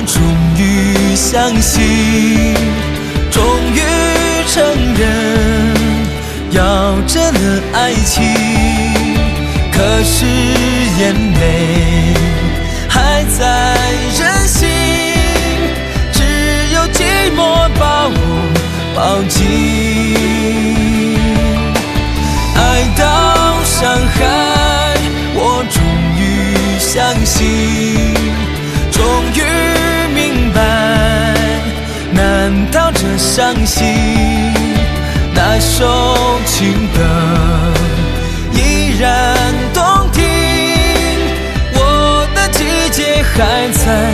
终于相信，终于承认要真的爱情，可是眼泪还在任性，只有寂寞把我抱紧。爱到伤害，我终于相信，终于明白，难道这伤心那首情歌依然动听？我的季节还在